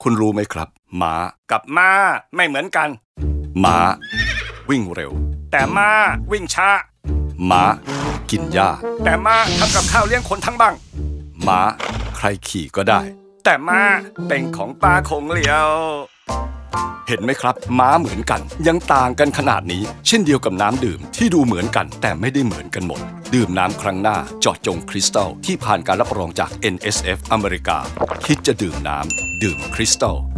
คุณรู้ไหมครับม้ากับม้าไม่เหมือนกันม้าวิ่งเร็วแต่ม้าวิ่งช้าม้ากินหญ้าแต่ม้าทำกับข้าวเลี้ยงคนทั้งบ้างม้าใครขี่ก็ได้แต่ม้าเป็นของป้าคงเลียวเห็นไหมครับม้าเหมือนกันยังต่างกันขนาดนี้เช่นเดียวกับน้ำดื่มที่ดูเหมือนกันแต่ไม่ได้เหมือนกันหมดดื่มน้ำครั้งหน้าเจาะจงคริสตัลที่ผ่านการรับรองจาก NSF อเมริกาคิดจะดื่มน้ำดื่มคริสตัล